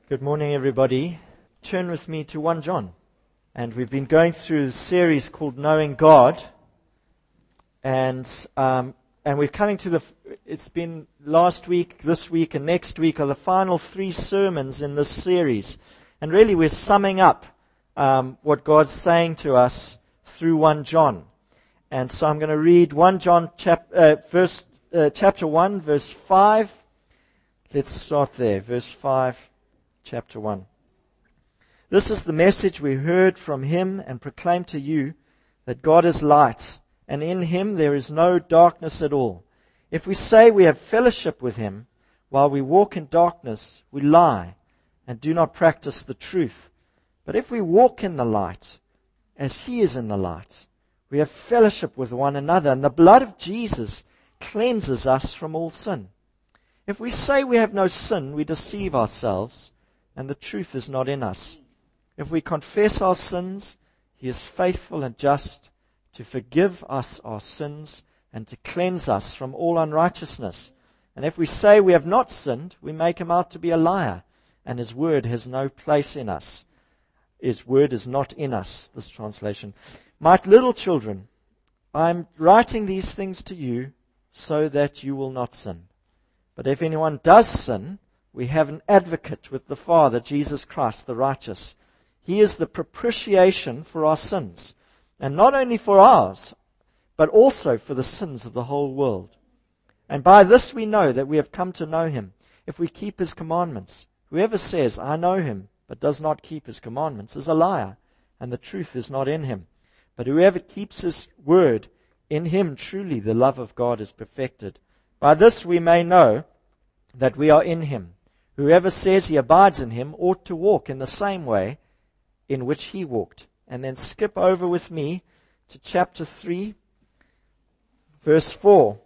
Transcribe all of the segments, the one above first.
Good morning, everybody. Turn with me to 1 John. And we've been going through a series called Knowing God. And we're coming to it's been last week, this week, and next week are the final 3 sermons in this series. And really we're summing up what God's saying to us through 1 John. And so I'm going to read 1 John chapter 1, verse 5. Let's start there, verse 5. Chapter 1. This is the message we heard from him and proclaim to you, that God is light, and in him there is no darkness at all. If we say we have fellowship with him, while we walk in darkness, we lie and do not practice the truth. But if we walk in the light, as he is in the light, we have fellowship with one another, and the blood of Jesus cleanses us from all sin. If we say we have no sin, we deceive ourselves, and the truth is not in us. If we confess our sins, he is faithful and just to forgive us our sins and to cleanse us from all unrighteousness. And if we say we have not sinned, we make him out to be a liar, and his word has no place in us. His word is not in us, this translation. My little children, I am writing these things to you so that you will not sin. But if anyone does sin, we have an advocate with the Father, Jesus Christ, the righteous. He is the propitiation for our sins, and not only for ours, but also for the sins of the whole world. And by this we know that we have come to know him, if we keep his commandments. Whoever says, I know him, but does not keep his commandments, is a liar, and the truth is not in him. But whoever keeps his word, in him truly the love of God is perfected. By this we may know that we are in him. Whoever says he abides in him ought to walk in the same way in which he walked. And then skip over with me to chapter 3, verse 4.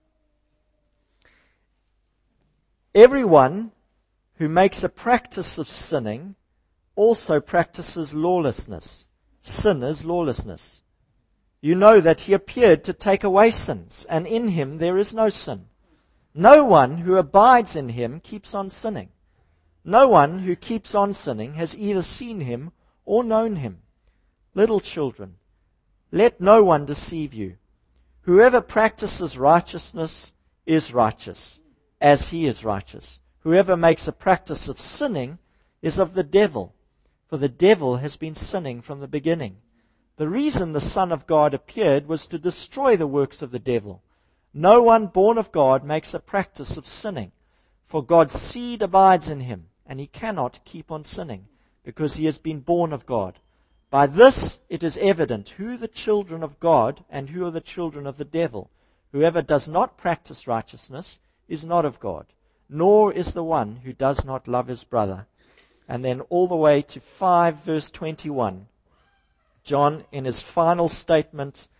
Everyone who makes a practice of sinning also practices lawlessness. Sin is lawlessness. You know that he appeared to take away sins, and in him there is no sin. No one who abides in him keeps on sinning. No one who keeps on sinning has either seen him or known him. Little children, let no one deceive you. Whoever practices righteousness is righteous, as he is righteous. Whoever makes a practice of sinning is of the devil, for the devil has been sinning from the beginning. The reason the Son of God appeared was to destroy the works of the devil. No one born of God makes a practice of sinning, for God's seed abides in him, and he cannot keep on sinning, because he has been born of God. By this it is evident who the children of God and who are the children of the devil. Whoever does not practice righteousness is not of God, nor is the one who does not love his brother. And then all the way to 5 verse 21. John, in his final statement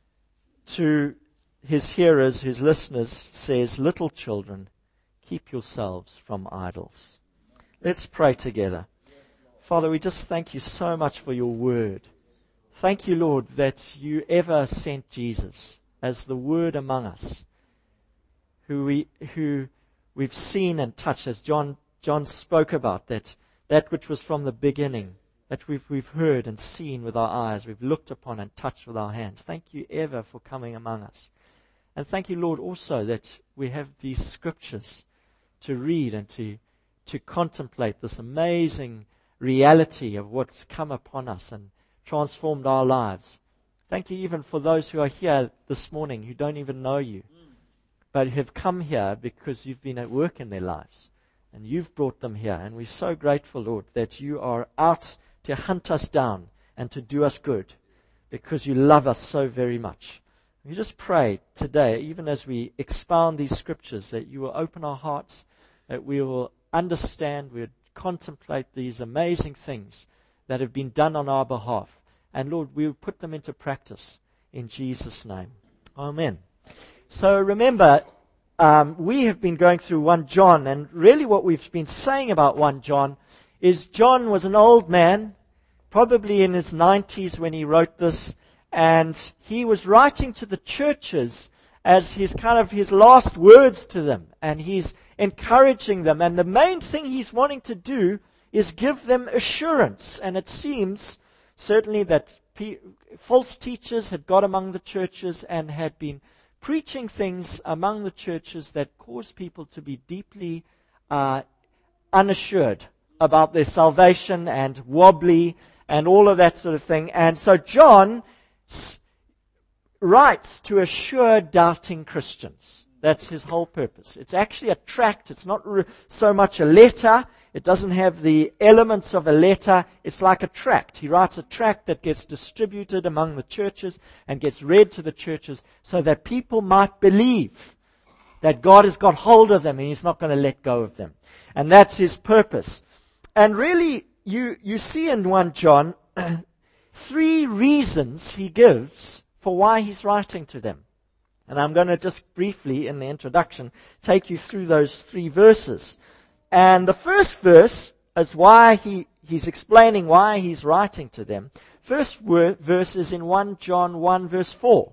to his hearers, his listeners, says, little children, keep yourselves from idols. Let's pray together. Father, we just thank you so much for your word. Thank you, Lord, that you ever sent Jesus as the word among us, who we've seen and touched, as John spoke about, that which was from the beginning, that we've heard and seen with our eyes, we've looked upon and touched with our hands. Thank you ever for coming among us. And thank you, Lord, also that we have these scriptures to read and to contemplate this amazing reality of what's come upon us and transformed our lives. Thank you even for those who are here this morning who don't even know you, but have come here because you've been at work in their lives and you've brought them here. And we're so grateful, Lord, that you are out to hunt us down and to do us good because you love us so very much. We just pray today, even as we expound these scriptures, that you will open our hearts, that we will understand, we will contemplate these amazing things that have been done on our behalf. And Lord, we will put them into practice in Jesus' name. Amen. So remember, we have been going through 1 John, and really what we've been saying about 1 John is John was an old man, probably in his 90s when he wrote this, and he was writing to the churches as his last words to them, and he's encouraging them. And the main thing he's wanting to do is give them assurance. And it seems certainly that false teachers had got among the churches and had been preaching things among the churches that caused people to be deeply unassured about their salvation and wobbly and all of that sort of thing. And so John writes to assure doubting Christians. That's his whole purpose. It's actually a tract. It's not so much a letter. It doesn't have the elements of a letter. It's like a tract. He writes a tract that gets distributed among the churches and gets read to the churches so that people might believe that God has got hold of them and He's not going to let go of them. And that's His purpose. And really, you see in 1 John 3 reasons he gives for why he's writing to them. And I'm going to just briefly, in the introduction, take you through those 3 verses. And the first verse is why he's explaining why he's writing to them. First verse is in 1 John 1 verse 4.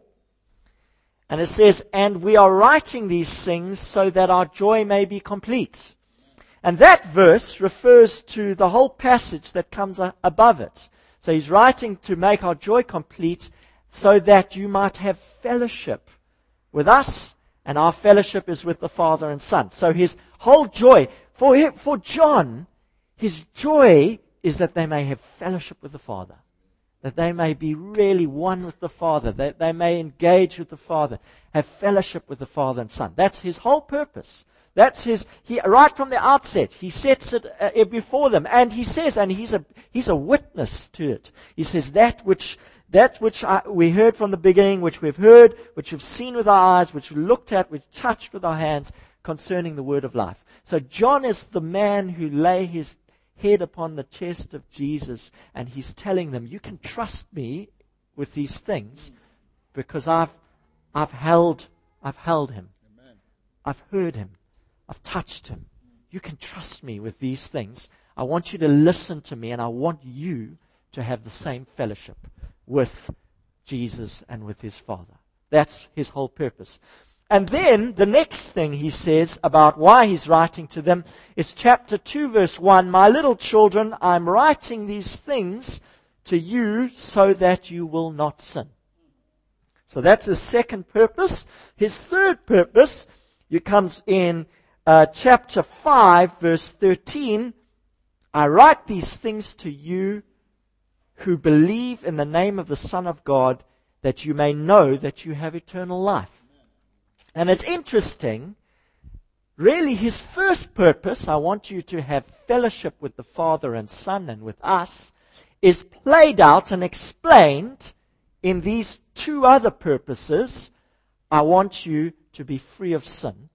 And it says, "And we are writing these things so that our joy may be complete." And that verse refers to the whole passage that comes above it. So he's writing to make our joy complete so that you might have fellowship with us, and our fellowship is with the Father and Son. So his whole joy, for John, his joy is that they may have fellowship with the Father. That they may be really one with the Father. That they may engage with the Father. Have fellowship with the Father and Son. That's his whole purpose. That's right from the outset, he sets it before them. And he says, and he's a witness to it. He says, that which we heard from the beginning, which we've heard, which we've seen with our eyes, which we looked at, which touched with our hands, concerning the word of life. So John is the man who lay his head upon the chest of Jesus, and he's telling them, you can trust me with these things, because I've held him. Amen. I've heard him. I've touched him. You can trust me with these things. I want you to listen to me, and I want you to have the same fellowship with Jesus and with his Father. That's his whole purpose. And then the next thing he says about why he's writing to them is chapter 2 verse 1. "My little children, I'm writing these things to you so that you will not sin." So that's his second purpose. His third purpose, it comes in chapter 5 verse 13. "I write these things to you who believe in the name of the Son of God, that you may know that you have eternal life." And it's interesting, really his first purpose, I want you to have fellowship with the Father and Son and with us, is played out and explained in these 2 other purposes. I want you to be free of sin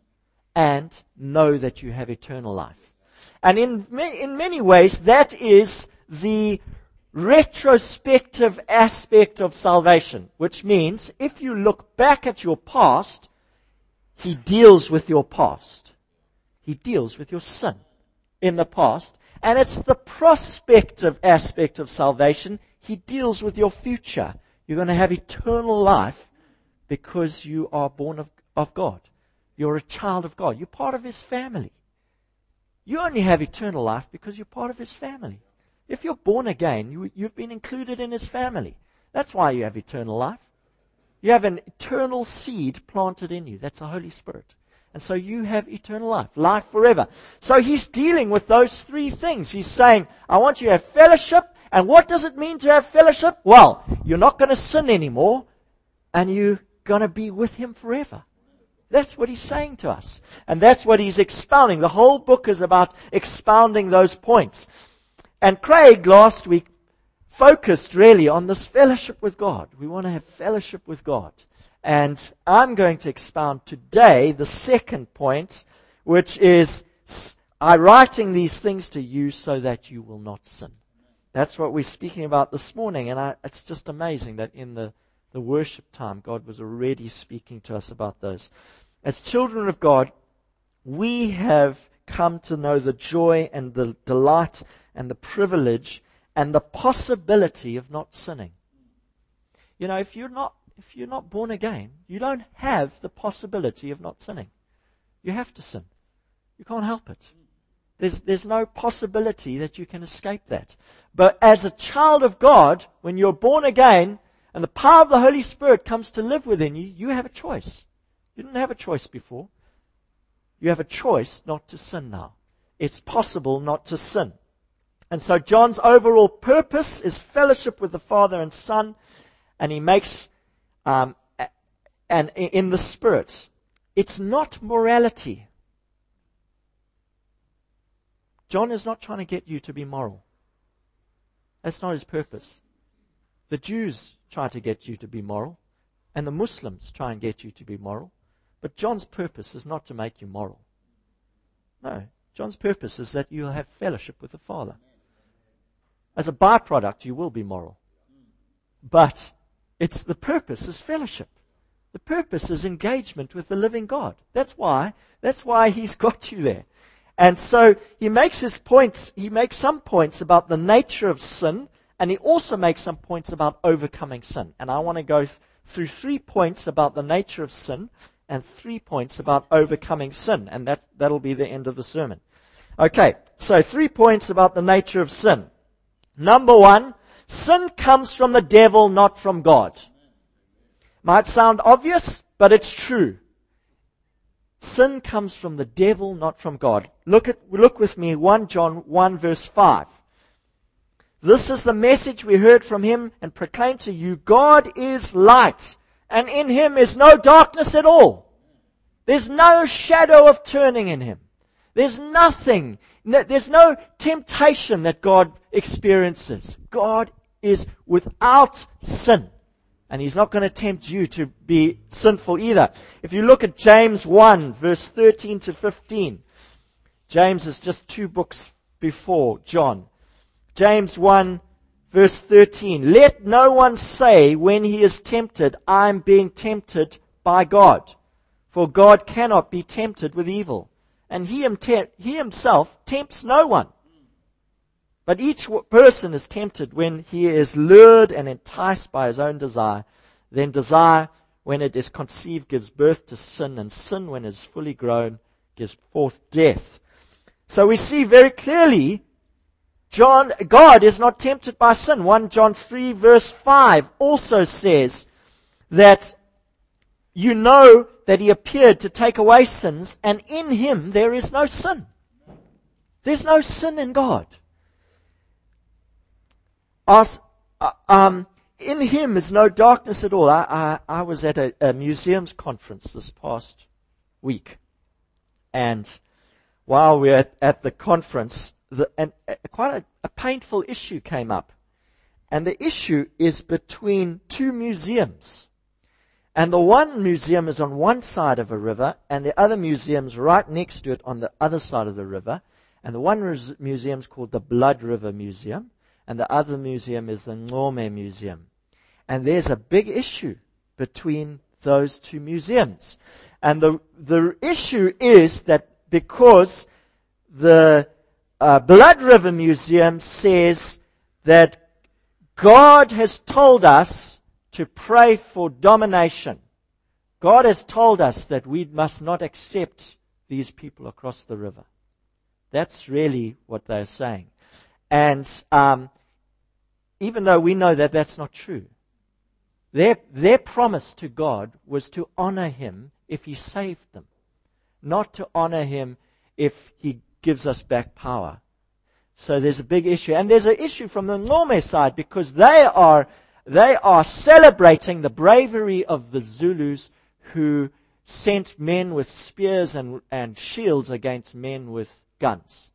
and know that you have eternal life. And in many ways, that is the retrospective aspect of salvation, which means if you look back at your past, he deals with your past. He deals with your sin in the past. And it's the prospective aspect of salvation. He deals with your future. You're going to have eternal life because you are born of God. You're a child of God. You're part of His family. You only have eternal life because you're part of His family. If you're born again, you've been included in His family. That's why you have eternal life. You have an eternal seed planted in you. That's the Holy Spirit. And so you have eternal life, life forever. So he's dealing with those 3 things. He's saying, I want you to have fellowship. And what does it mean to have fellowship? Well, you're not going to sin anymore, and you're going to be with Him forever. That's what he's saying to us. And that's what he's expounding. The whole book is about expounding those points. And Craig last week focused really on this fellowship with God. We want to have fellowship with God. And I'm going to expound today the second point, which is, I'm writing these things to you so that you will not sin. That's what we're speaking about this morning. And it's just amazing that in the worship time, God was already speaking to us about those. As children of God, we have come to know the joy and the delight and the privilege and the possibility of not sinning. You know, if you're not born again, you don't have the possibility of not sinning. You have to sin. You can't help it. There's no possibility that you can escape that. But as a child of God, when you're born again and the power of the Holy Spirit comes to live within you, you have a choice. You didn't have a choice before. You have a choice not to sin now. It's possible not to sin. And so John's overall purpose is fellowship with the Father and Son, and he makes, and in the Spirit. It's not morality. John is not trying to get you to be moral. That's not his purpose. The Jews try to get you to be moral, and the Muslims try and get you to be moral. But John's purpose is not to make you moral. No, John's purpose is that you'll have fellowship with the Father. As a byproduct, you will be moral. But the purpose is fellowship. The purpose is engagement with the living God. That's why he's got you there. And so he makes his points. He makes some points about the nature of sin, and he also makes some points about overcoming sin. And I want to go through 3 points about the nature of sin and 3 points about overcoming sin. And that'll be the end of the sermon. Okay, so 3 points about the nature of sin. Number 1, sin comes from the devil, not from God. Might sound obvious, but it's true. Sin comes from the devil, not from God. Look with me, 1 John 1 verse 5. This is the message we heard from him and proclaim to you. God is light, and in him is no darkness at all. There's no shadow of turning in him. There's nothing. There's no temptation that God experiences. God is without sin. And he's not going to tempt you to be sinful either. If you look at James 1, verse 13 to 15. James is just 2 books before John. James 1, verse 13. Let no one say when he is tempted, I am being tempted by God. For God cannot be tempted with evil. And he himself tempts no one. But each person is tempted when he is lured and enticed by his own desire. Then desire, when it is conceived, gives birth to sin. And sin, when it is fully grown, gives forth death. So we see very clearly, God is not tempted by sin. 1 John 3 verse 5 also says that you know that he appeared to take away sins, and in him there is no sin. There's no sin in God. In him is no darkness at all. I was at a museums conference this past week. And while we were at the conference, quite a painful issue came up. And the issue is between 2 museums. And the one museum is on one side of a river, and the other museum's right next to it on the other side of the river. And the one museum's called the Blood River Museum. And the other museum is the Ncome Museum. And there's a big issue between those 2 museums. And the issue is that because the Blood River Museum says that God has told us to pray for domination. God has told us that we must not accept these people across the river. That's really what they're saying. And even though we know that that's not true, their promise to God was to honor him if he saved them, not to honor him if he gives us back power. So there's a big issue. And there's an issue from the Ncome side, because they are celebrating the bravery of the Zulus who sent men with spears and shields against men with guns.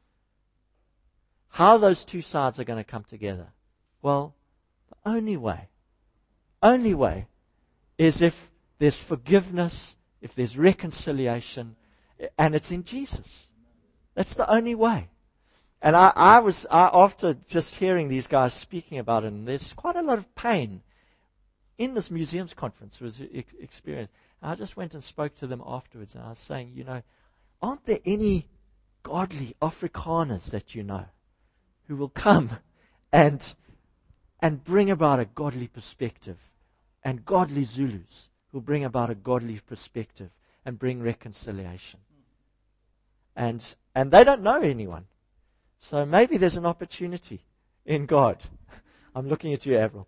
How those 2 sides are going to come together? Well, the only way is if there's forgiveness, if there's reconciliation, and it's in Jesus. That's the only way. And after just hearing these guys speaking about it, and there's quite a lot of pain in this museums conference was experienced. I just went and spoke to them afterwards, and I was saying, aren't there any godly Afrikaners that you know who will come and bring about a godly perspective, and godly Zulus who bring about a godly perspective and bring reconciliation? And they don't know anyone. So maybe there's an opportunity in God. I'm looking at you, Avril.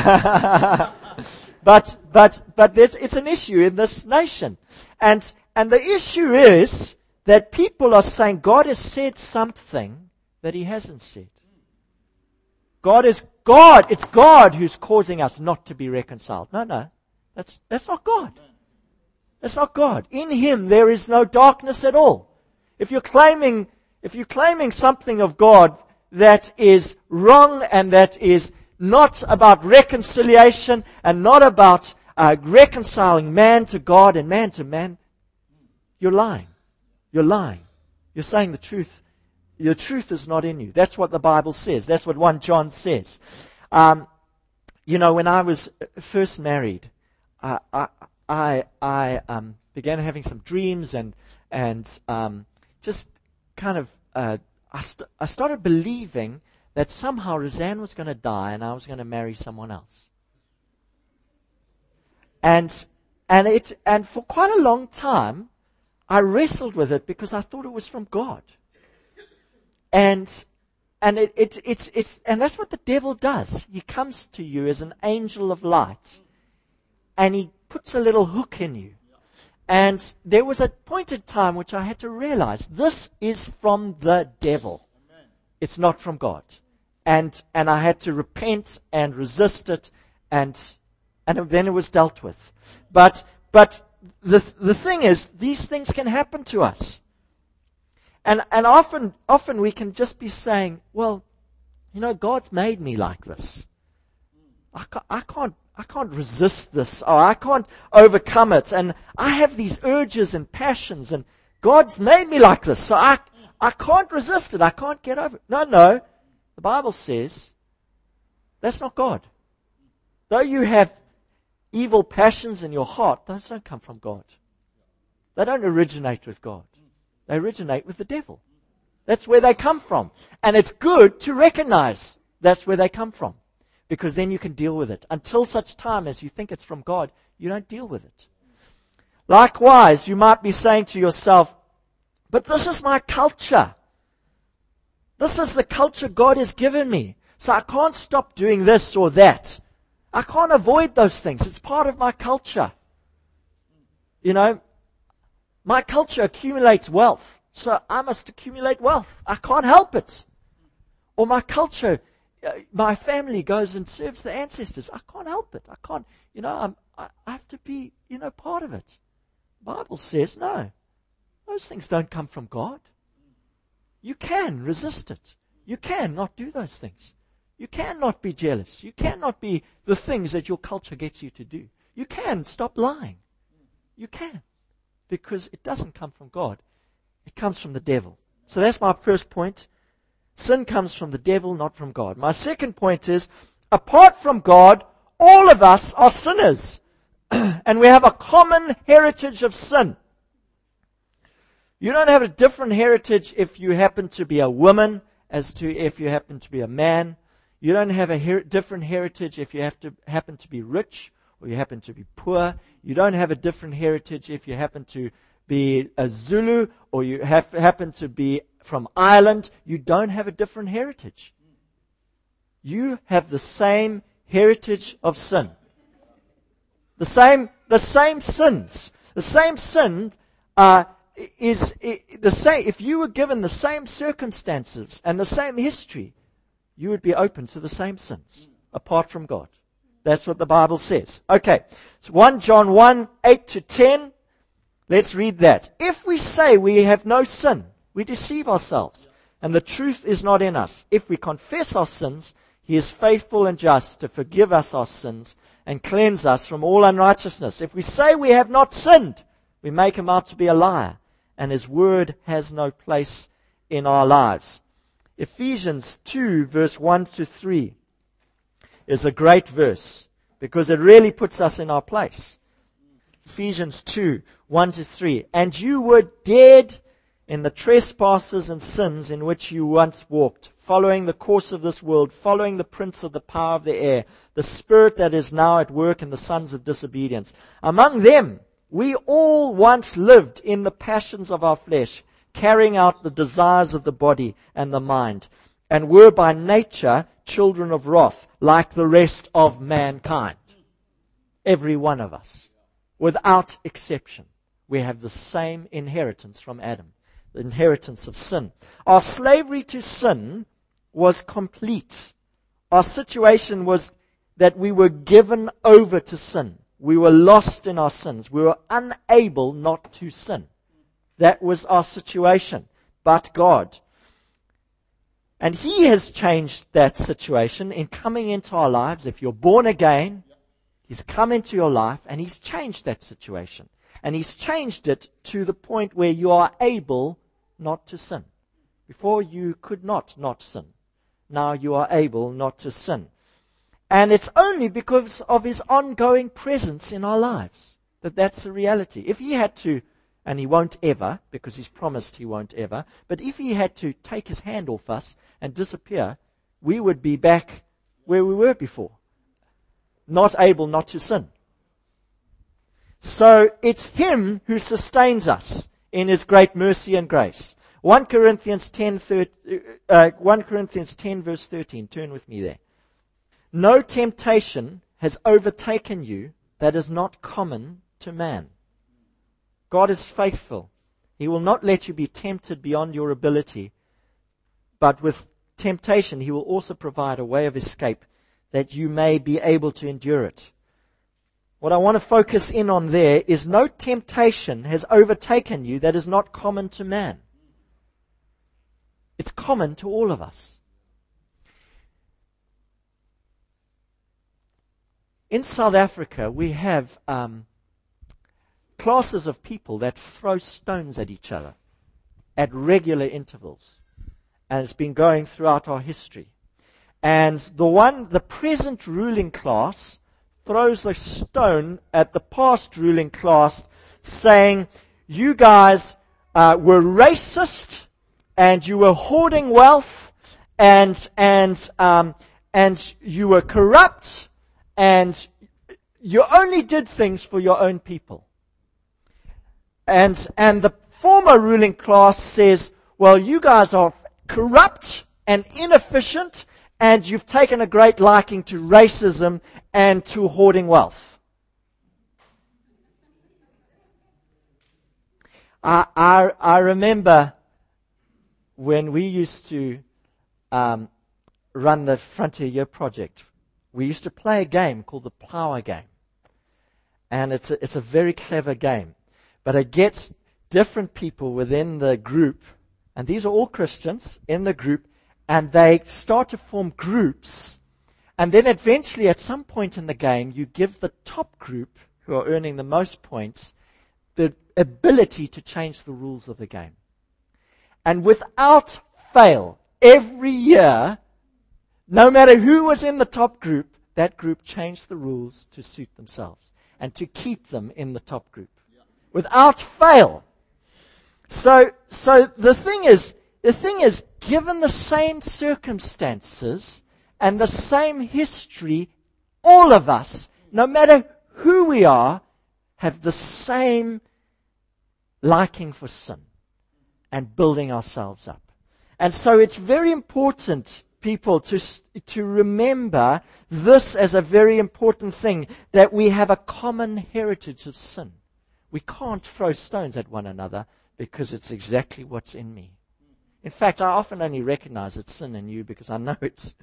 but it's an issue in this nation. And the issue is that people are saying God has said something that He hasn't said. God is God. It's God who's causing us not to be reconciled. No. That's not God. That's not God. In Him there is no darkness at all. If you're claiming something of God that is wrong and that is not about reconciliation and not about reconciling man to God and man to man, you're lying. You're lying. You're saying the truth. The truth is not in you. That's what the Bible says. That's what 1 John says. When I was first married, I began having some dreams and just kind of I started believing that somehow Roseanne was going to die and I was going to marry someone else. And for quite a long time, I wrestled with it because I thought it was from God. And that's what the devil does. He comes to you as an angel of light, and he puts a little hook in you. And there was a point in time which I had to realize this is from the devil. It's not from God. And I had to repent and resist it, and then it was dealt with. But the thing is, these things can happen to us. And often we can just be saying, well, God's made me like this. I can't resist this, or I can't overcome it. And I have these urges and passions, and God's made me like this, so I can't resist it. I can't get over it. No. The Bible says that's not God. Though you have evil passions in your heart, those don't come from God. They don't originate with God. They originate with the devil. That's where they come from. And it's good to recognize that's where they come from, because then you can deal with it. Until such time as you think it's from God, you don't deal with it. Likewise, you might be saying to yourself, but this is my culture. This is the culture God has given me. So I can't stop doing this or that. I can't avoid those things. It's part of my culture. My culture accumulates wealth, so I must accumulate wealth. I can't help it. Or my culture, my family goes and serves the ancestors. I can't help it. I can't, I have to be, part of it. The Bible says no. Those things don't come from God. You can resist it. You can not do those things. You cannot be jealous. You cannot be the things that your culture gets you to do. You can stop lying. You can. Because it doesn't come from God. It comes from the devil. So that's my first point. Sin comes from the devil, not from God. My second point is, apart from God, all of us are sinners. And we have a common heritage of sin. You don't have a different heritage if you happen to be a woman as to if you happen to be a man. You don't have a different heritage if you happen to be rich or you happen to be poor. You don't have a different heritage if you happen to be a Zulu or you happen to be from Ireland. You don't have a different heritage. You have the same heritage of sin. The same sins. The same sin is the same. If you were given the same circumstances and the same history, you would be open to the same sins apart from God. That's what the Bible says. Okay, so 1 John 1, 8 to 10. Let's read that. If we say we have no sin, we deceive ourselves, and the truth is not in us. If we confess our sins, He is faithful and just to forgive us our sins and cleanse us from all unrighteousness. If we say we have not sinned, we make Him out to be a liar, and His word has no place in our lives. Ephesians 2, verse 1 to 3 is a great verse because it really puts us in our place. Ephesians 2, 1 to 3. And you were dead in the trespasses and sins in which you once walked, following the course of this world, following the prince of the power of the air, the spirit that is now at work in the sons of disobedience. Among them, we all once lived in the passions of our flesh, carrying out the desires of the body and the mind, and were by nature children of wrath, like the rest of mankind. Every one of us, without exception, we have the same inheritance from Adam, the inheritance of sin. Our slavery to sin was complete. Our situation was that we were given over to sin. We were lost in our sins. We were unable not to sin. That was our situation. But God. And He has changed that situation in coming into our lives. If you're born again, He's come into your life and He's changed that situation. And He's changed it to the point where you are able not to sin. Before you could not sin. Now you are able not to sin. And it's only because of His ongoing presence in our lives that that's the reality. If He had to, and He won't ever, because He's promised He won't ever, but if He had to take His hand off us and disappear, we would be back where we were before. Not able not to sin. So it's Him who sustains us in His great mercy and grace. 1 Corinthians 10 verse 13. Turn with me there. No temptation has overtaken you that is not common to man. God is faithful. He will not let you be tempted beyond your ability, but with temptation He will also provide a way of escape that you may be able to endure it. What I want to focus in on there is no temptation has overtaken you that is not common to man. It's common to all of us. In South Africa, we have classes of people that throw stones at each other at regular intervals. And it's been going throughout our history. And the present ruling class throws a stone at the past ruling class saying, you guys were racist and you were hoarding wealth and you were corrupt and you only did things for your own people. And the former ruling class says, well, you guys are corrupt and inefficient and you've taken a great liking to racism and to hoarding wealth. I remember when we used to run the Frontier Year Project, we used to play a game called the Plower Game. And it's a very clever game. But it gets different people within the group, and these are all Christians in the group, and they start to form groups. And then eventually, at some point in the game, you give the top group, who are earning the most points, the ability to change the rules of the game. And without fail, every year, no matter who was in the top group, that group changed the rules to suit themselves and to keep them in the top group. Without fail. So the thing is, given the same circumstances and the same history, all of us, no matter who we are, have the same liking for sin and building ourselves up. And so it's very important, people, to remember this as a very important thing, that we have a common heritage of sin. We can't throw stones at one another because it's exactly what's in me. In fact, I often only recognize it's sin in you because I know it's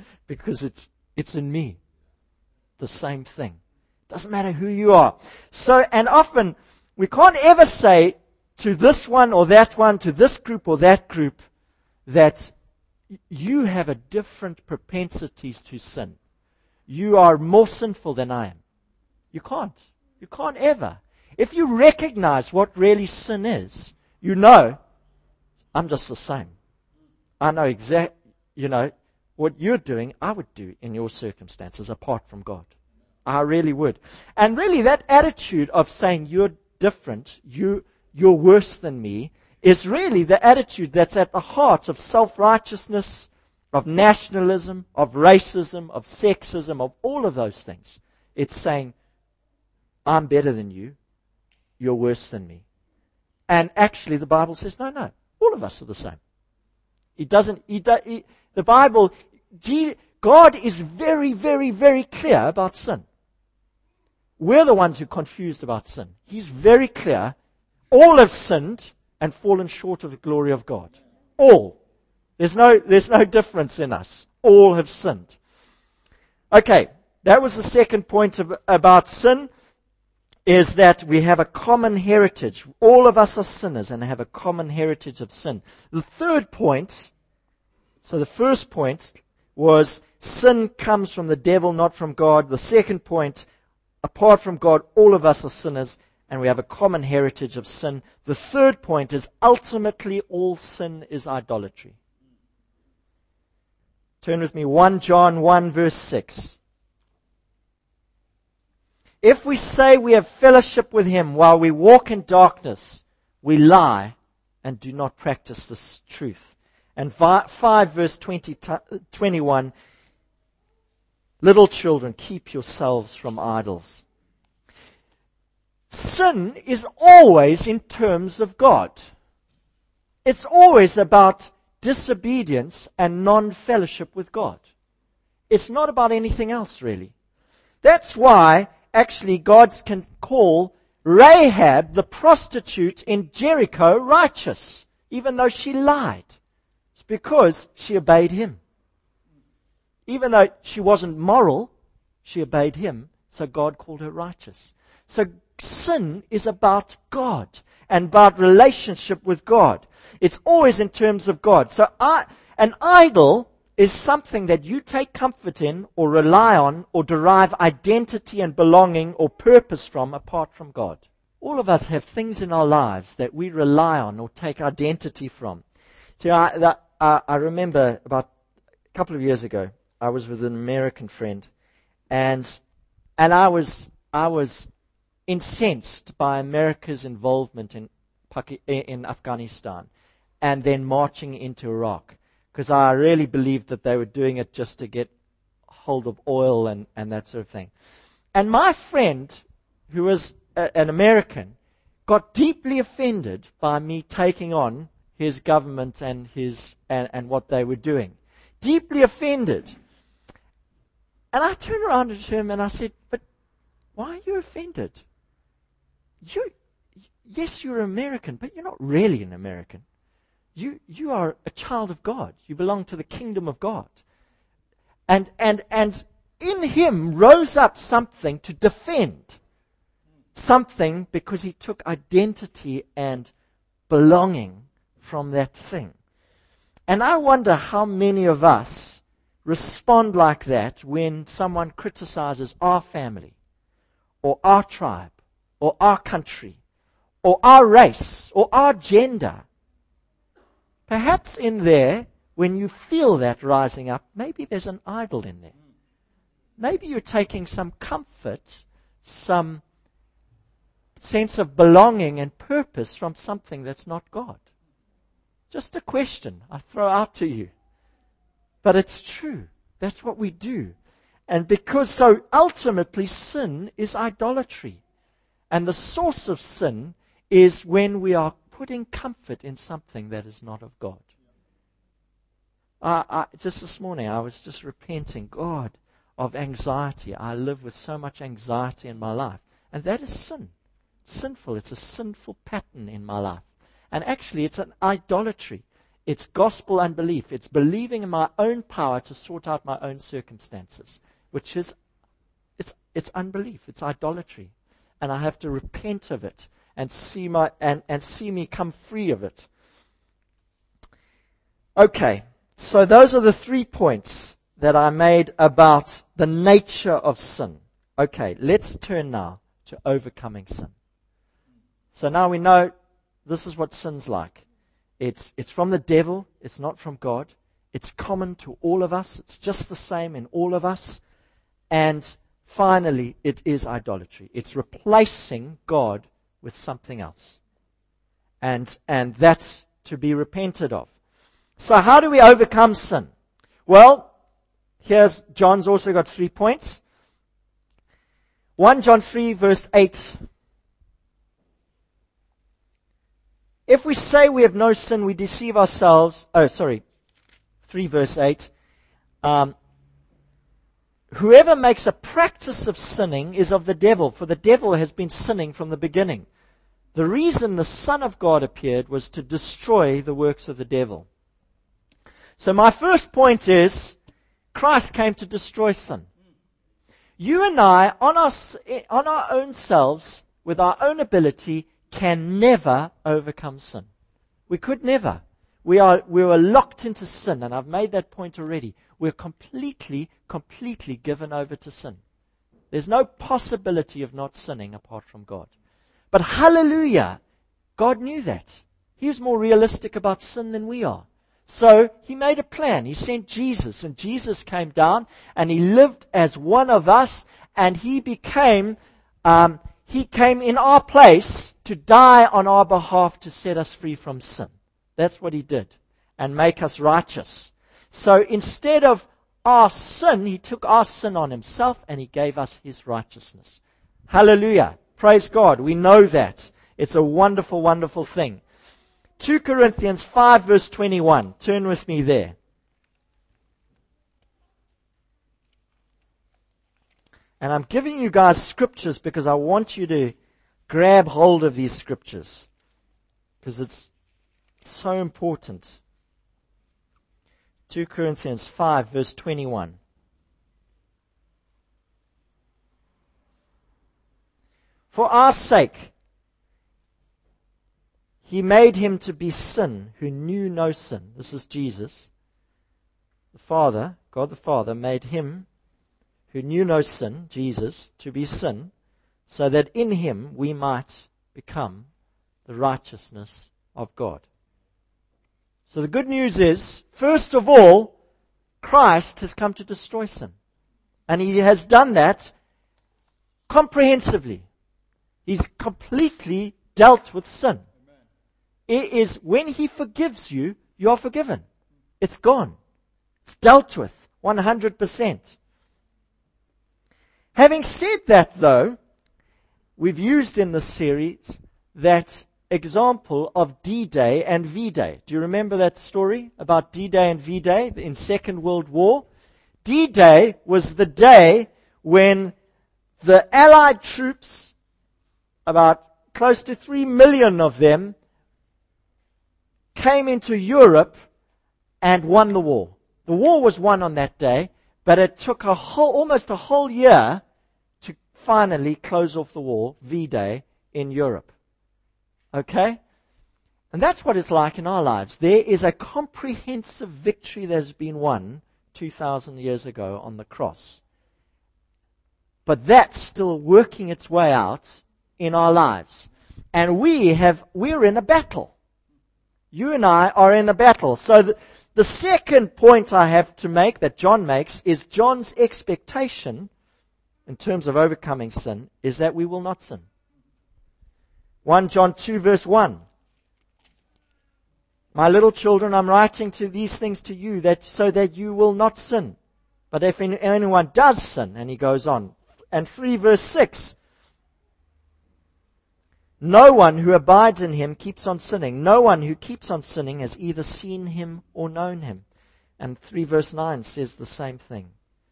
in me. The same thing. Doesn't matter who you are. So, and often we can't ever say to this one or that one, to this group or that group, that you have a different propensities to sin. You are more sinful than I am. You can't. You can't ever. If you recognize what really sin is, you know, I'm just the same. I know what you're doing, I would do in your circumstances apart from God. I really would. And really that attitude of saying you're different, you're worse than me, is really the attitude that's at the heart of self-righteousness, of nationalism, of racism, of sexism, of all of those things. It's saying, I'm better than you. You're worse than me. And actually the Bible says, no. All of us are the same. The Bible, God is very, very, very clear about sin. We're the ones who are confused about sin. He's very clear. All have sinned and fallen short of the glory of God. All. There's no difference in us. All have sinned. Okay, that was the second point about sin, is that we have a common heritage. All of us are sinners and have a common heritage of sin. The third point, so the first point was sin comes from the devil, not from God. The second point, apart from God, all of us are sinners and we have a common heritage of sin. The third point is ultimately all sin is idolatry. Turn with me, 1 John 1 verse 6. If we say we have fellowship with him while we walk in darkness, we lie and do not practice this truth. And 5 verse 21, little children, keep yourselves from idols. Sin is always in terms of God. It's always about disobedience and non-fellowship with God. It's not about anything else, really. That's why, actually, God can call Rahab, the prostitute in Jericho, righteous, even though she lied. It's because she obeyed him. Even though she wasn't moral, she obeyed him, so God called her righteous. So sin is about God and about relationship with God. It's always in terms of God. So an idol is something that you take comfort in or rely on or derive identity and belonging or purpose from apart from God. All of us have things in our lives that we rely on or take identity from. So I remember about a couple of years ago, I was with an American friend, and I was incensed by America's involvement in Afghanistan and then marching into Iraq, because I really believed that they were doing it just to get hold of oil and that sort of thing. And my friend, who was an American, got deeply offended by me taking on his government and what they were doing. Deeply offended. And I turned around to him and I said, but why are you offended? Yes, you're American, but you're not really an American. You are a child of God. You belong to the kingdom of God. And in him rose up something to defend something, because he took identity and belonging from that thing. And I wonder how many of us respond like that when someone criticizes our family or our tribe or our country or our race or our gender. Perhaps in there, when you feel that rising up, maybe there's an idol in there. Maybe you're taking some comfort, some sense of belonging and purpose from something that's not God. Just a question I throw out to you. But it's true. That's what we do. And because so ultimately sin is idolatry. And the source of sin is when we are putting comfort in something that is not of God. Just this morning, I was just repenting, God, of anxiety. I live with so much anxiety in my life. And that is sin. It's sinful. It's a sinful pattern in my life. And actually, it's an idolatry. It's gospel unbelief. It's believing in my own power to sort out my own circumstances, which is, it's unbelief. It's idolatry. And I have to repent of it and see me come free of it. Okay, so those are the 3 points that I made about the nature of sin. Okay, let's turn now to overcoming sin. So now we know this is what sin's like. It's from the devil. It's not from God. It's common to all of us. It's just the same in all of us. And finally, it is idolatry. It's replacing God with something else. And that's to be repented of. So how do we overcome sin? Well, John's also got 3 points. 1 John 3 verse 8. If we say we have no sin, we deceive ourselves. 3 verse 8. Whoever makes a practice of sinning is of the devil, for the devil has been sinning from the beginning. The reason the Son of God appeared was to destroy the works of the devil. So my first point is, Christ came to destroy sin. You and I, on our own selves, with our own ability, can never overcome sin. We could never. We were locked into sin, and I've made that point already. We're completely given over to sin. There's no possibility of not sinning apart from God. But hallelujah, God knew that. He was more realistic about sin than we are. So He made a plan. He sent Jesus, and Jesus came down, and He lived as one of us, and He came in our place to die on our behalf to set us free from sin. That's what He did, and make us righteous. So instead of our sin, He took our sin on Himself, and He gave us His righteousness. Hallelujah. Praise God. We know that. It's a wonderful, wonderful thing. 2 Corinthians 5 verse 21. Turn with me there. And I'm giving you guys scriptures because I want you to grab hold of these scriptures. Because it's so important. 2 Corinthians 5 verse 21. For our sake, He made Him to be sin who knew no sin. This is Jesus. The Father, God the Father, made Him who knew no sin, Jesus, to be sin, so that in Him we might become the righteousness of God. So the good news is, first of all, Christ has come to destroy sin. And He has done that comprehensively. He's completely dealt with sin. It is when He forgives you, you are forgiven. It's gone. It's dealt with 100%. Having said that, though, we've used in this series that example of D-Day and V-Day. Do you remember that story about D-Day and V-Day in Second World War? D-Day was the day when the Allied troops, about close to 3 million of them, came into Europe and won the war. The war was won on that day, but it took almost a whole year to finally close off the war, V-Day, in Europe. Okay? And that's what it's like in our lives. There is a comprehensive victory that has been won 2,000 years ago on the cross. But that's still working its way out in our lives. And we're in a battle. You and I are in a battle. So the second point I have to make, that John makes, is John's expectation, in terms of overcoming sin, is that we will not sin. 1 John 2 verse 1. My little children, I'm writing these things to you so that you will not sin. But if anyone does sin, and he goes on. And 3 verse 6. No one who abides in Him keeps on sinning. No one who keeps on sinning has either seen Him or known Him. And 3 verse 9 says the same thing.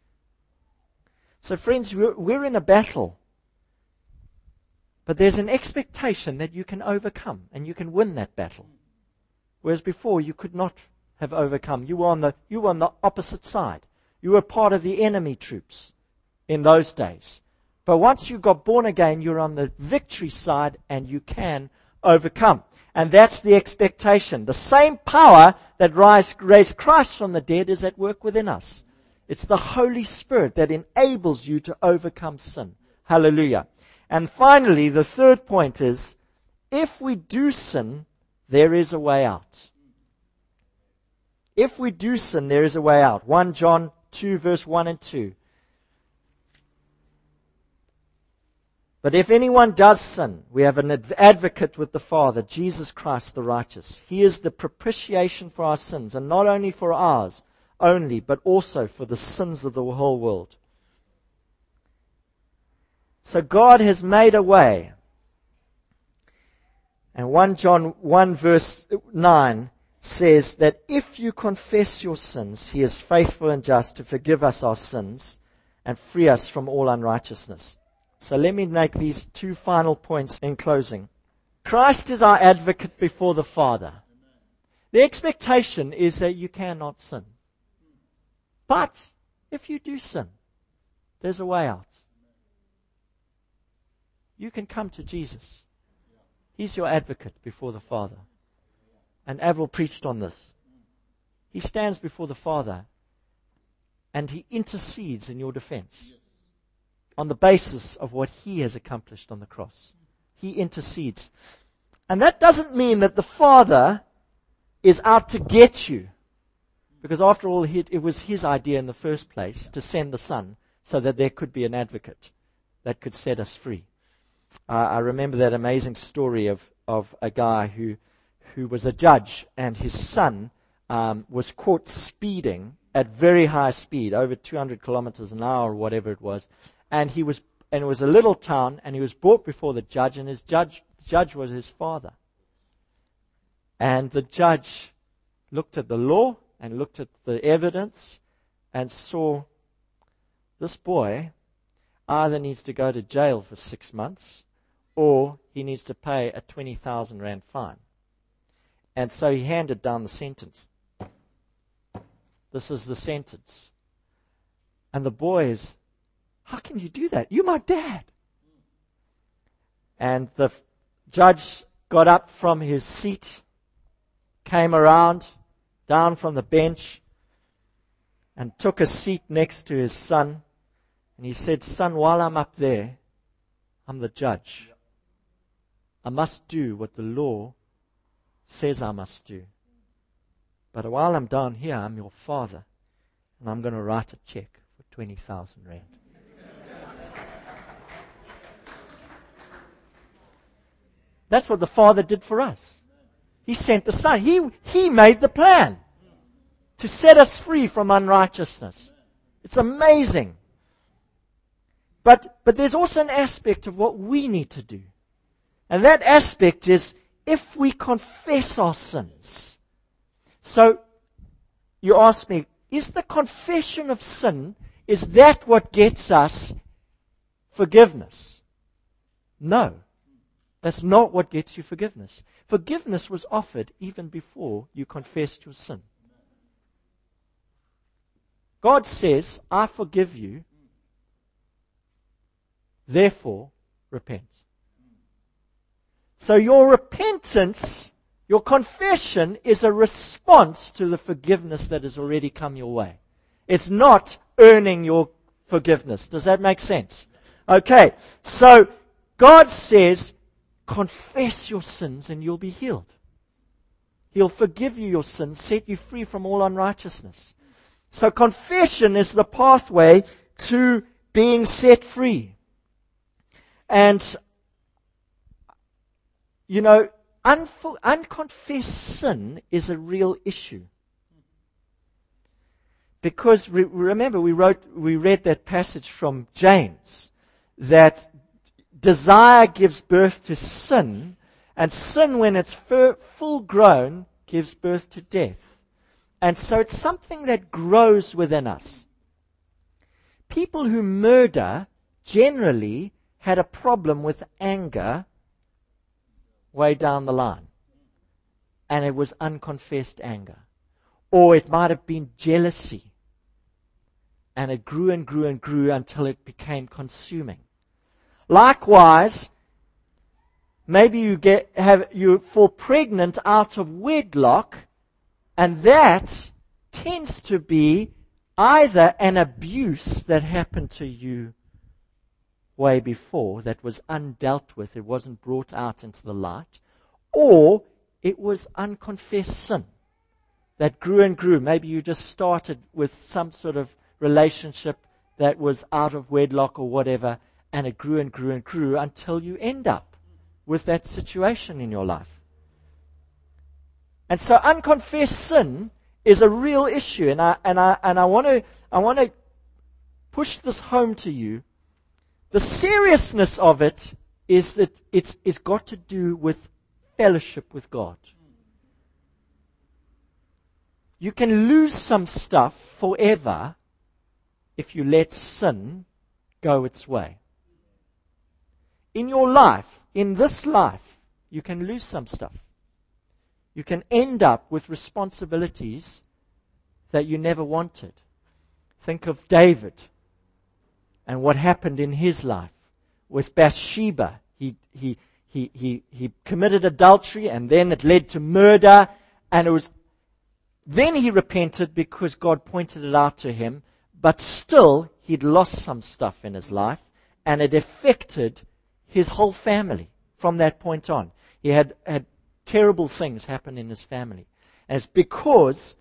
So friends, we're in a battle. But there's an expectation that you can overcome and you can win that battle. Whereas before you could not have overcome. You were on the opposite side. You were part of the enemy troops in those days. But once you got born again, you're on the victory side and you can overcome. And that's the expectation. The same power that raised Christ from the dead is at work within us. It's the Holy Spirit that enables you to overcome sin. Hallelujah. And finally, the third point is, if we do sin, there is a way out. If we do sin, there is a way out. 1 John 2 verse 1 and 2. But if anyone does sin, we have an advocate with the Father, Jesus Christ the righteous. He is the propitiation for our sins, and not only for ours only, but also for the sins of the whole world. So God has made a way. And 1 John 1 verse 9 says that if you confess your sins, He is faithful and just to forgive us our sins and free us from all unrighteousness. So let me make these two final points in closing. Christ is our advocate before the Father. The expectation is that you cannot sin. But if you do sin, there's a way out. You can come to Jesus. He's your advocate before the Father. And Avril preached on this. He stands before the Father and He intercedes in your defense on the basis of what He has accomplished on the cross. He intercedes. And that doesn't mean that the Father is out to get you. Because after all, it was His idea in the first place to send the Son so that there could be an advocate that could set us free. I remember that amazing story of a guy who was a judge, and his son was caught speeding at very high speed, over 200 kilometers an hour or whatever it was. And it was a little town, and he was brought before the judge, and his judge was his father. And the judge looked at the law and looked at the evidence and saw this boy either needs to go to jail for 6 months or he needs to pay a 20,000 rand fine. And so he handed down the sentence. This is the sentence. And the boy is, how can you do that? You're my dad. And the judge got up from his seat, came around, down from the bench, and took a seat next to his son. And he said, son, while I'm up there, I'm the judge. I must do what the law says I must do. But while I'm down here, I'm your father, and I'm going to write a check for 20,000 rand. That's what the Father did for us. He sent the Son. He made the plan to set us free from unrighteousness. It's amazing. But there's also an aspect of what we need to do. And that aspect is if we confess our sins. So, you ask me, is the confession of sin, is that what gets us forgiveness? No. That's not what gets you forgiveness. Forgiveness was offered even before you confessed your sin. God says, I forgive you, therefore repent. So your repentance, your confession is a response to the forgiveness that has already come your way. It's not earning your forgiveness. Does that make sense? Okay, so God says, confess your sins and you'll be healed. He'll forgive you your sins, set you free from all unrighteousness. So confession is the pathway to being set free. And, you know, unconfessed sin is a real issue. Because remember, we read that passage from James, that desire gives birth to sin, and sin, when it's full grown, gives birth to death. And so it's something that grows within us. People who murder generally had a problem with anger way down the line. And it was unconfessed anger. Or it might have been jealousy. And it grew and grew and grew until it became consuming. Likewise, maybe you fall pregnant out of wedlock, and that tends to be either an abuse that happened to you way before that was undealt with, it wasn't brought out into the light, or it was unconfessed sin that grew and grew. Maybe you just started with some sort of relationship that was out of wedlock or whatever, and it grew and grew and grew until you end up with that situation in your life. And so unconfessed sin is a real issue, and I want to push this home to you. The seriousness of it is that it's got to do with fellowship with God. You can lose some stuff forever if you let sin go its way. In your life, in this life, you can lose some stuff. You can end up with responsibilities that you never wanted. Think of David and what happened in his life with Bathsheba. He committed adultery, and then it led to murder, and then he repented because God pointed it out to him, but still he'd lost some stuff in his life, and it affected his whole family from that point on. He had terrible things happen in his family. And it's because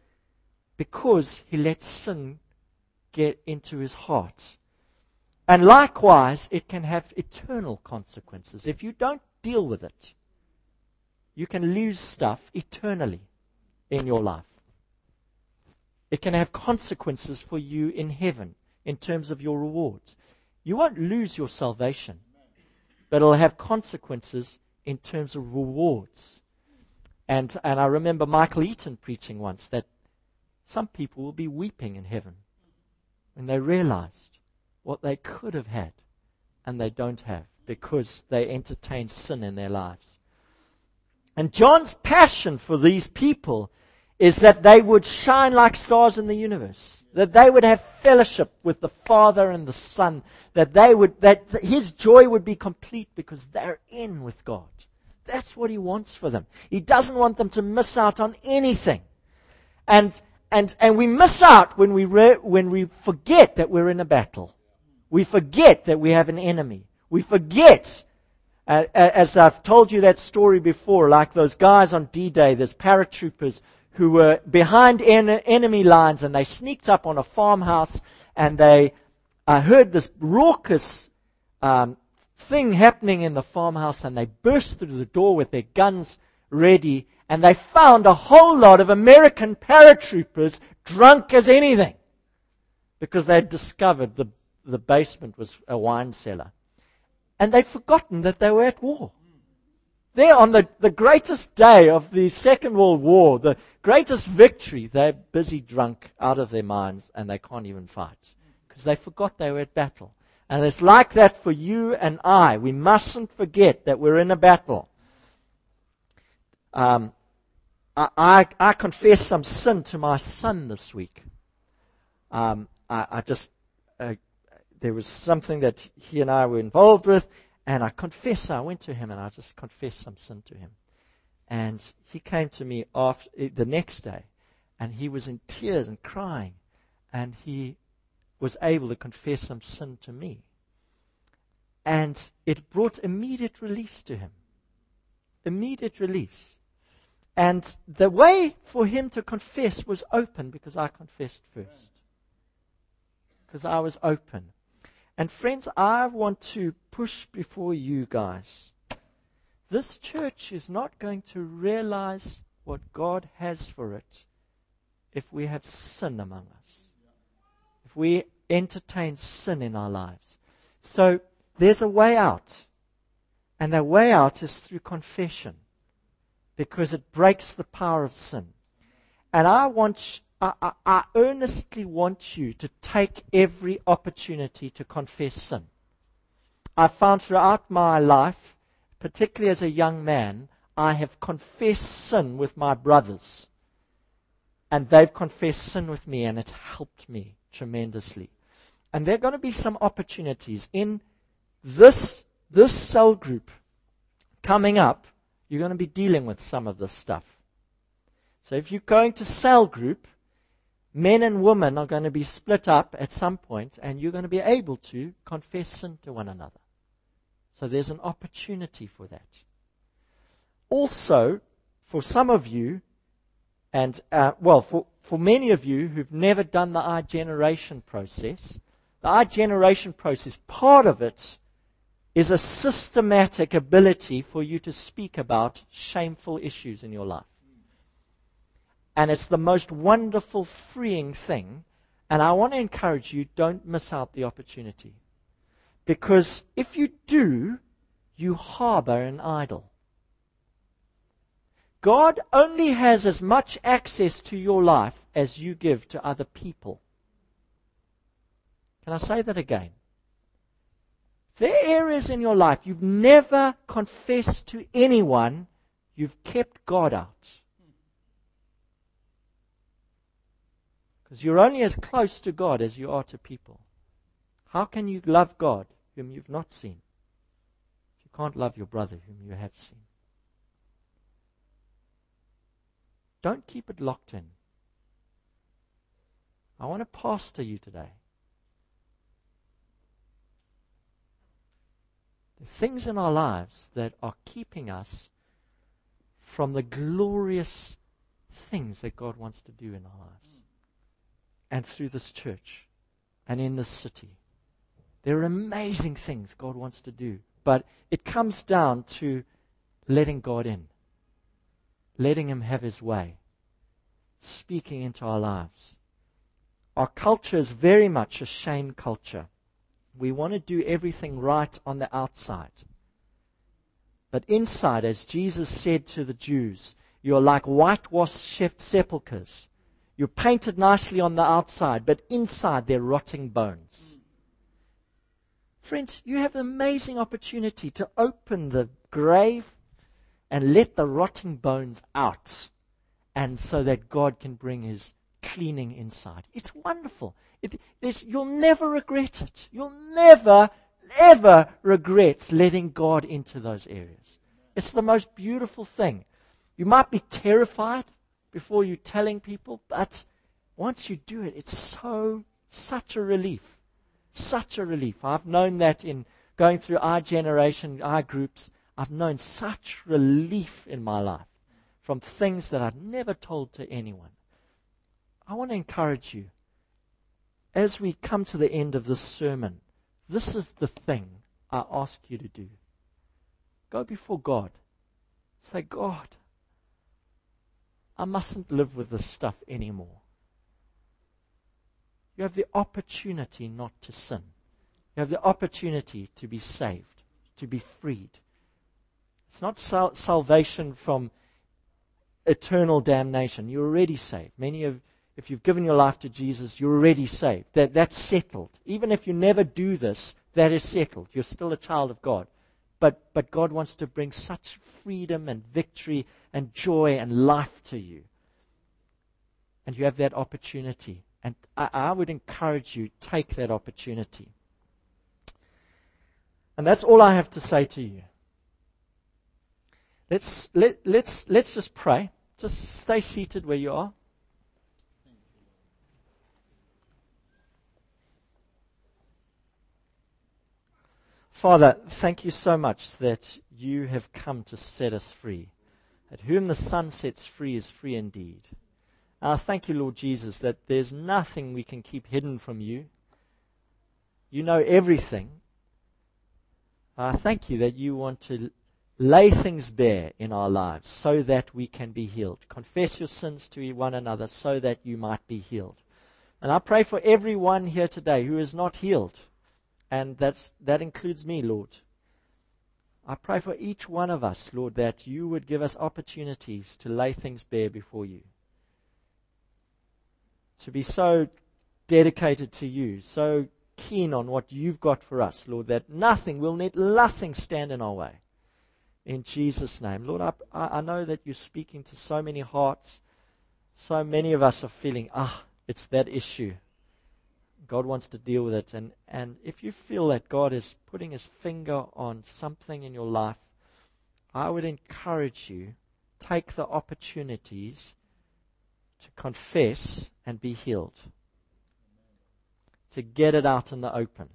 he let sin get into his heart. And likewise, it can have eternal consequences. If you don't deal with it, you can lose stuff eternally in your life. It can have consequences for you in heaven in terms of your rewards. You won't lose your salvation, but it'll have consequences in terms of rewards. And I remember Michael Eaton preaching once that some people will be weeping in heaven when they realized what they could have had and they don't have because they entertained sin in their lives. And John's passion for these people is that they would shine like stars in the universe, that they would have fellowship with the Father and the Son, that his joy would be complete because they're in with God. That's what he wants for them. He doesn't want them to miss out on anything. And we miss out when we forget that we're in a battle. We forget that we have an enemy. We forget, as I've told you that story before, like those guys on D-Day, those paratroopers who were behind enemy lines, and they sneaked up on a farmhouse, and they heard this raucous thing happening in the farmhouse, and they burst through the door with their guns ready, and they found a whole lot of American paratroopers drunk as anything because they'd discovered the basement was a wine cellar. And they'd forgotten that they were at war. There on the greatest day of the Second World War, the greatest victory, they're busy drunk out of their minds and they can't even fight because they forgot they were at battle. And it's like that for you and I. We mustn't forget that we're in a battle. I confessed some sin to my son this week. There was something that he and I were involved with, and I went to him and I just confessed some sin to him. And he came to me the next day, and he was in tears and crying, and he was able to confess some sin to me. And it brought immediate release to him. Immediate release. And the way for him to confess was open because I confessed first. Because I was open. And friends, I want to push before you guys. This church is not going to realize what God has for it if we have sin among us. If we entertain sin in our lives. So there's a way out. And the way out is through confession. Because it breaks the power of sin. And I earnestly want you to take every opportunity to confess sin. I found throughout my life, particularly as a young man, I have confessed sin with my brothers. And they've confessed sin with me, and it's helped me tremendously. And there are going to be some opportunities in this cell group coming up. You're going to be dealing with some of this stuff. So if you're going to cell group, men and women are going to be split up at some point, and you're going to be able to confess sin to one another. So there's an opportunity for that. Also, for some of you, and for many of you who've never done the iGeneration process, the iGeneration process, part of it is a systematic ability for you to speak about shameful issues in your life. And it's the most wonderful, freeing thing. And I want to encourage you, don't miss out the opportunity. Because if you do, you harbor an idol. God only has as much access to your life as you give to other people. Can I say that again? There are areas in your life you've never confessed to anyone, you've kept God out. Because you're only as close to God as you are to people. How can you love God whom you've not seen? You can't love your brother whom you have seen. Don't keep it locked in. I want to pastor you today. There are things in our lives that are keeping us from the glorious things that God wants to do in our lives. And through this church and in this city. There are amazing things God wants to do. But it comes down to letting God in. Letting Him have His way. Speaking into our lives. Our culture is very much a shame culture. We want to do everything right on the outside. But inside, as Jesus said to the Jews, you're like whitewashed sepulchres. You're painted nicely on the outside, but inside they're rotting bones. Friends, you have an amazing opportunity to open the grave and let the rotting bones out, and so that God can bring His cleaning inside. It's wonderful. You'll never regret it. You'll never, ever regret letting God into those areas. It's the most beautiful thing. You might be terrified before you're telling people, but once you do it, it's such a relief. Such a relief. I've known that in going through our generation, our groups. I've known such relief in my life from things that I'd never told to anyone. I want to encourage you, as we come to the end of this sermon, this is the thing I ask you to do. Go before God. Say, God, I mustn't live with this stuff anymore. You have the opportunity not to sin. You have the opportunity to be saved, to be freed. It's not salvation from eternal damnation. You're already saved. If you've given your life to Jesus, you're already saved. That's settled. Even if you never do this, that is settled. You're still a child of God. But God wants to bring such freedom and victory and joy and life to you. And you have that opportunity. And I would encourage you, take that opportunity. And that's all I have to say to you. Let's just pray. Just stay seated where you are. Father, thank you so much that you have come to set us free. That whom the Son sets free is free indeed. I thank you, Lord Jesus, that there's nothing we can keep hidden from you. You know everything. I thank you that you want to lay things bare in our lives so that we can be healed. Confess your sins to one another so that you might be healed. And I pray for everyone here today who is not healed. And that includes me, Lord. I pray for each one of us, Lord, that you would give us opportunities to lay things bare before you. To be so dedicated to you, so keen on what you've got for us, Lord, that we'll let nothing stand in our way. In Jesus' name. Lord, I know that you're speaking to so many hearts. So many of us are feeling, it's that issue. God wants to deal with it. And if you feel that God is putting His finger on something in your life, I would encourage you, take the opportunities to confess and be healed. To get it out in the open.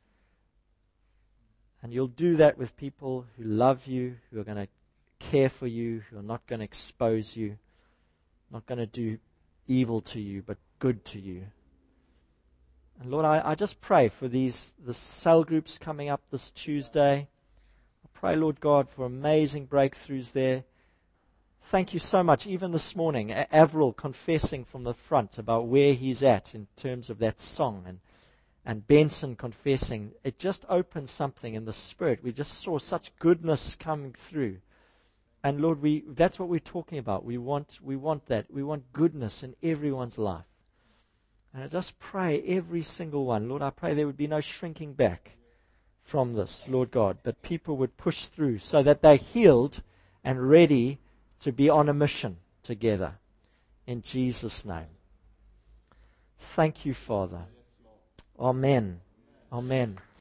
And you'll do that with people who love you, who are going to care for you, who are not going to expose you, not going to do evil to you, but good to you. And Lord, I just pray for the cell groups coming up this Tuesday. I pray, Lord God, for amazing breakthroughs there. Thank you so much. Even this morning, Avril confessing from the front about where he's at in terms of that song, and Benson confessing. It just opened something in the spirit. We just saw such goodness coming through. And Lord, that's what we're talking about. We want that. We want goodness in everyone's life. And I just pray every single one, Lord, I pray there would be no shrinking back from this, Lord God, but people would push through so that they're healed and ready to be on a mission together. In Jesus' name. Thank you, Father. Amen. Amen.